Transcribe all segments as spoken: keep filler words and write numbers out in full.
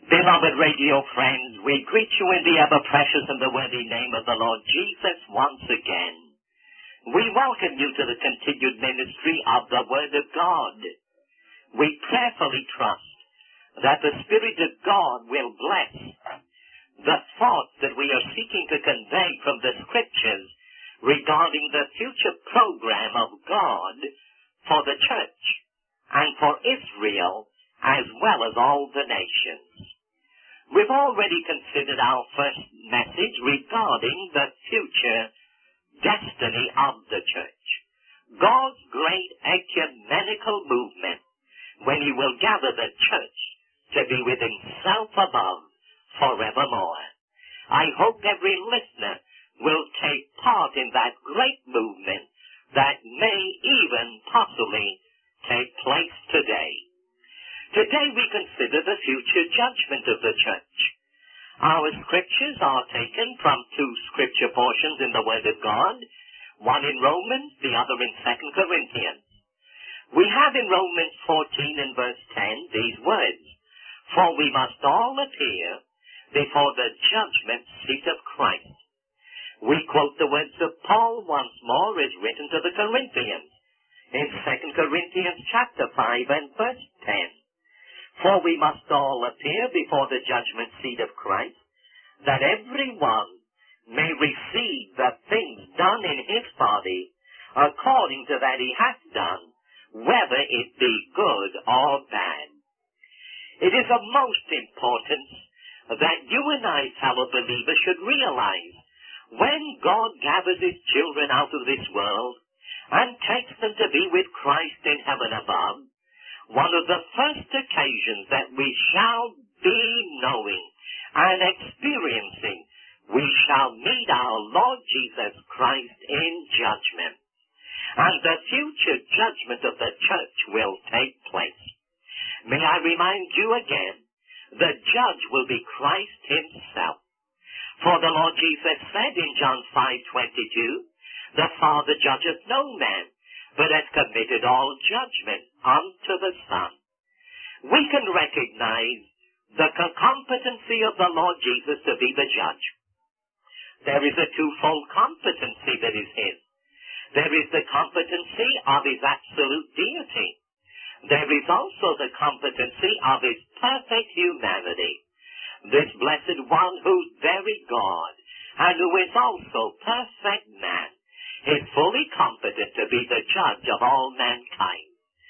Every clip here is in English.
Beloved radio friends, we greet you in the ever-precious and the worthy name of the Lord Jesus once again. We welcome you to the continued ministry of the Word of God. We prayerfully trust that the Spirit of God will bless the thoughts that we are seeking to convey from the Scriptures regarding the future program of God for the church and for Israel as well as all the nations. We've already considered our first message regarding the future destiny of the church. God's great ecumenical movement when he will gather the church to be with himself above forevermore. I hope every listener will take part in that great movement that may even possibly take place today. Today we consider the future judgment of the church. Our scriptures are taken from two scripture portions in the Word of God, one in Romans, the other in Second Corinthians. We have in Romans fourteen and verse ten these words, "For we must all appear before the judgment seat of Christ." We quote the words of Paul once more as written to the Corinthians in Second Corinthians chapter five and verse ten. "For we must all appear before the judgment seat of Christ, that every one may receive the things done in his body according to that he hath done, whether it be good or bad." It is of most importance that you and I, fellow believers, should realize when God gathers his children out of this world and takes them to be with Christ in heaven above, one of the first occasions that we shall be knowing and experiencing, we shall meet our Lord Jesus Christ in judgment. And the future judgment of the church will take place. May I remind you again, the judge will be Christ himself. For the Lord Jesus said in John five twenty-two, "The Father judgeth no man, but hath committed all judgment unto the Son." We can recognize the competency of the Lord Jesus to be the judge. There is a twofold competency that is his. There is the competency of his absolute deity. There is also the competency of his perfect humanity. This blessed one, who's very God, and who is also perfect man, is fully competent to be the judge of all mankind.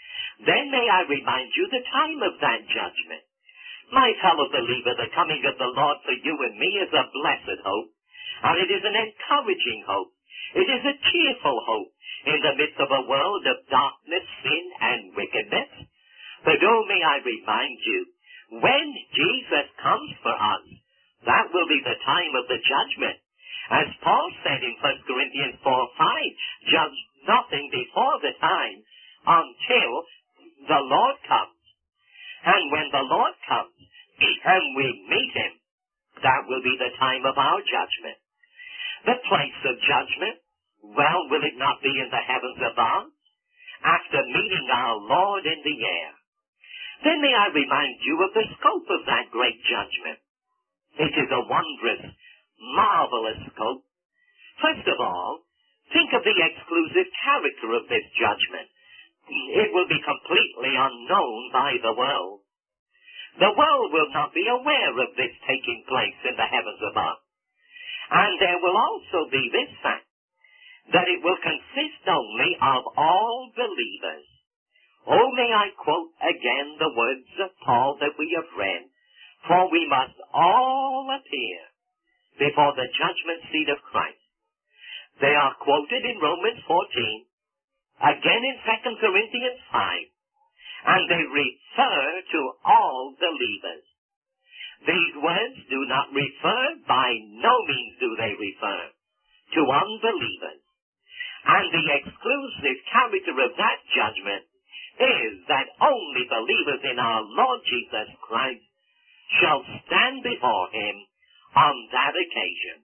Then may I remind you the time of that judgment. My fellow believer, the coming of the Lord for you and me is a blessed hope, and it is an encouraging hope. It is a cheerful hope in the midst of a world of darkness, sin, and wickedness. But oh, may I remind you, when Jesus comes for us, that will be the time of the judgment. As Paul said in First Corinthians four five, "Judge nothing before the time until the Lord comes." And when the Lord comes and we meet him, that will be the time of our judgment. The place of judgment, well, will it not be in the heavens above, after meeting our Lord in the air? Then may I remind you of the scope of that great judgment. It is a wondrous, marvelous scope. First of all, think of the exclusive character of this judgment. It will be completely unknown by the world. The world will not be aware of this taking place in the heavens above. And there will also be this fact, that it will consist only of all believers. Oh, may I quote again the words of Paul that we have read, "For we must all appear before the judgment seat of Christ." They are quoted in Romans fourteen, again in Second Corinthians five, and they refer to all believers. These words do not refer, by no means do they refer, to unbelievers. And the exclusive character of that judgment is that only believers in our Lord Jesus Christ shall stand before him on that occasion.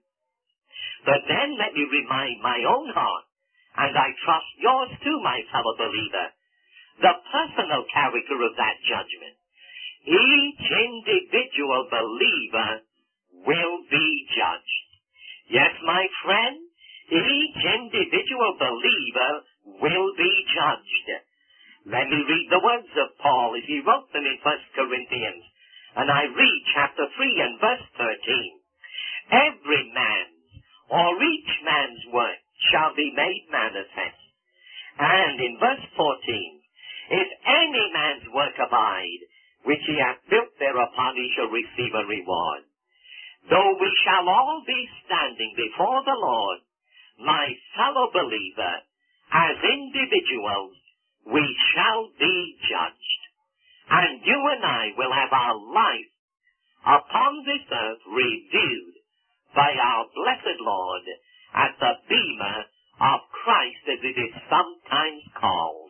But then let me remind my own heart, and I trust yours too, my fellow believer, the personal character of that judgment. each individual believer will be judged. Yes, my friend, each individual believer will be judged. Let me read the words of Paul as he wrote them in First Corinthians. And I read chapter three and verse thirteen. Every man's or each man's work shall be made manifest. And in verse fourteen, if any man's work abide, which he hath built thereupon, he shall receive a reward. Though we shall all be standing before the Lord, my fellow believer, as individuals, we shall be judged. And you and I will have our life upon this earth reviewed by our blessed Lord at the bema of Christ, as it is sometimes called.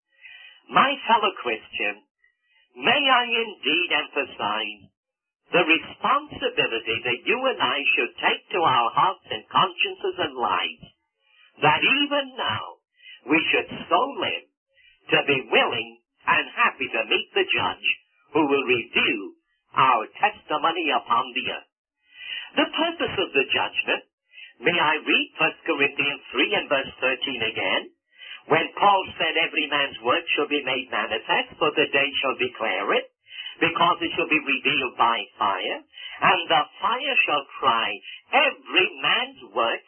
My fellow Christian, may I indeed emphasize the responsibility that you and I should take to our hearts and consciences and lives, that even now we should so live to be willing and happy to meet the judge who will review our testimony upon the earth. The purpose of the judgment, may I read First Corinthians three and verse thirteen again, when Paul said every man's work shall be made manifest, for the day shall declare it, because it shall be revealed by fire, and the fire shall try every man's work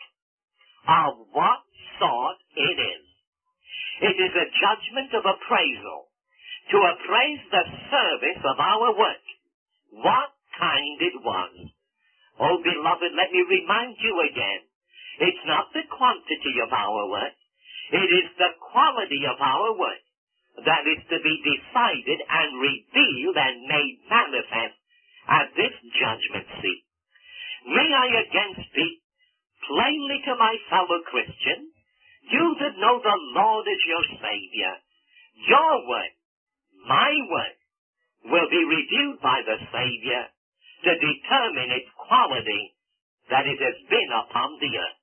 of what sort it is. It is a judgment of appraisal, to appraise the service of our work, what kind it was. Oh, beloved, let me remind you again, it's not the quantity of our work, it is the quality of our work that is to be decided and revealed and made manifest at this judgment seat. May I again speak plainly to my fellow Christians, you that know the Lord as your Savior. Your work, my work, will be reviewed by the Savior to determine its quality that it has been upon the earth.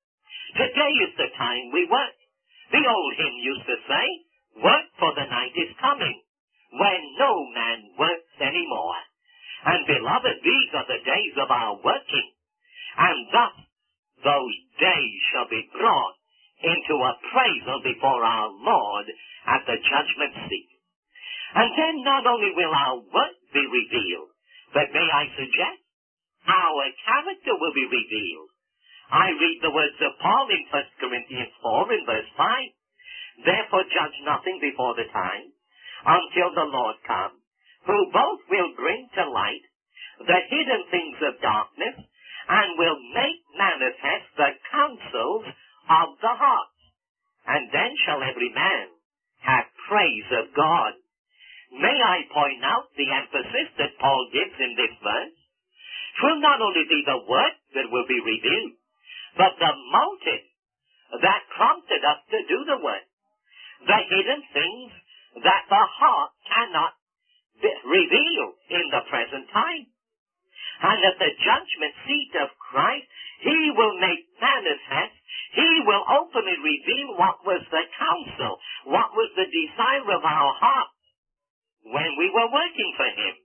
Today is the time we work. The old hymn used to say, work for the night is coming, when no man works anymore. And beloved, these are the days of our working. And thus, those days shall be brought into appraisal before our Lord at the judgment seat. And then not only will our work be revealed, but may I suggest, our character will be revealed. I read the words of Paul in First Corinthians four in verse five. Therefore judge nothing before the time, until the Lord come, who both will bring to light the hidden things of darkness, and will make manifest the counsels of the heart. And then shall every man have praise of God. May I point out the emphasis that Paul gives in this verse? It will not only be the work that will be revealed, but the motive that prompted us to do the work. The hidden things that the heart cannot reveal in the present time. And at the judgment seat of Christ, He will make manifest, He will openly reveal what was the counsel, what was the desire of our heart when we were working for Him.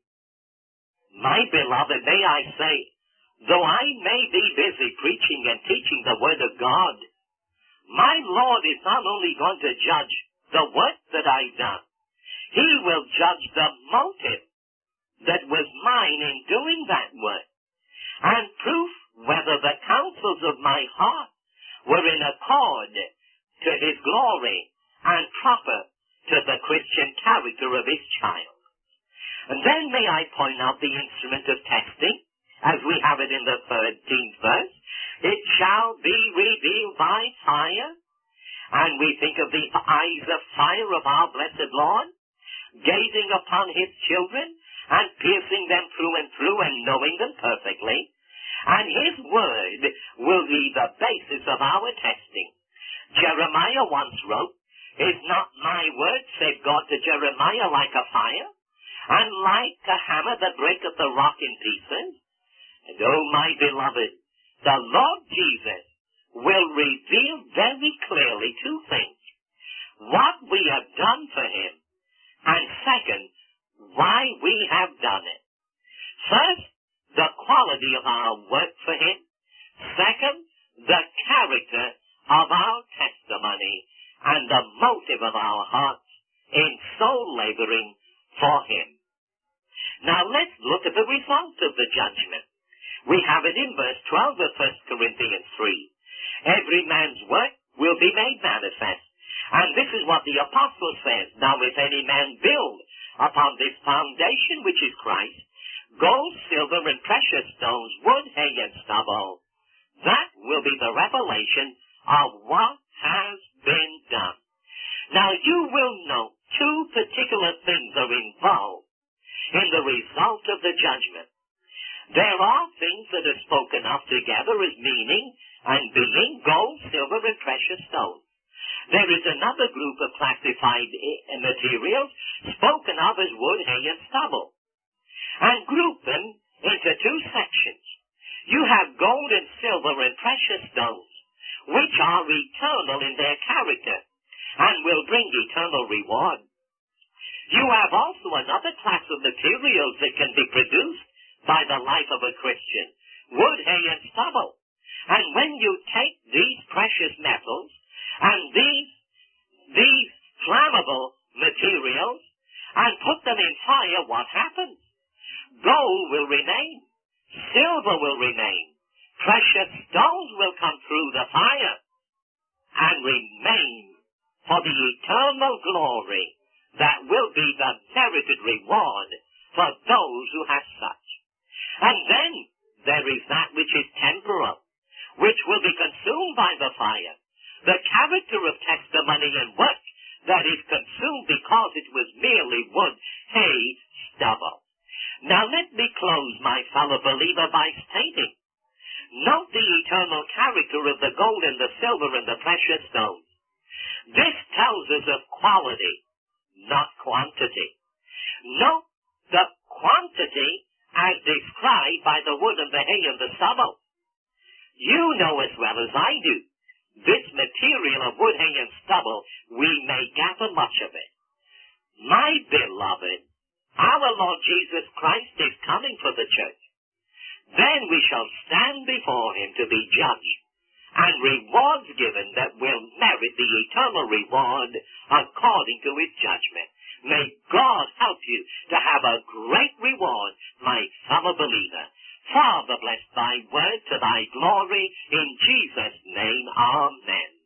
My beloved, may I say, though I may be busy preaching and teaching the Word of God, my Lord is not only going to judge the work that I've done, He will judge the motive that was mine in doing that work, and proof whether the counsels of my heart were in accord to His glory and proper to the Christian character of His child. And then may I point out the instrument of testing, as we have it in the thirteenth verse. It shall be revealed by fire. And we think of the eyes of fire of our blessed Lord, gazing upon His children and piercing them through and through and knowing them perfectly. And His word will be the basis of our testing. Jeremiah once wrote, "Is not my word, said God to Jeremiah, like a fire, and like a hammer that breaketh the rock in pieces?" And oh, my beloved, the Lord Jesus will reveal very clearly two things. What we have done for Him, and second, why we have done it. First, the quality of our work for him. Second, the character of our testimony and the motive of our hearts in soul laboring for him. Now let's look at the result of the judgment. We have it in verse twelve of First Corinthians three. Every man's work will be made manifest. And this is what the apostle says. Now if any man build upon this foundation which is Christ, gold, silver, and precious stones, wood, hay, and stubble, that will be the revelation of what has been done. Now you will note two particular things are involved in the result of the judgment. There are things that are spoken of together as meaning and being gold, silver, and precious stones. There is another group of classified materials spoken of as wood, hay, and stubble, and group them into two sections. You have gold and silver and precious stones, which are eternal in their character and will bring eternal reward. You have also another class of materials that can be produced by the life of a Christian, wood, hay, and stubble. And when you take these precious metals and these, these flammable materials and put them in fire, what happens? Gold will remain. Silver will remain. Precious stones will come through the fire and remain for the eternal glory that will be the merited reward for those who have such. And then there is that which is temporal, which will be consumed by the fire. The character of testimony and work that is consumed because it was merely wood, hay, stubble. Now let me close, my fellow believer, by stating, note the eternal character of the gold and the silver and the precious stones. This tells us of quality, not quantity. Note the quantity as described by the wood and the hay and the stubble. You know as well as I do, this material of wood, hay, and stubble, we may gather much of it. My beloved, our Lord Jesus Christ is coming for the church. Then we shall stand before him to be judged, and rewards given that will merit the eternal reward according to his judgment. May God help you to have a great reward, my fellow believer. Father, bless thy word to thy glory. In Jesus' name, amen.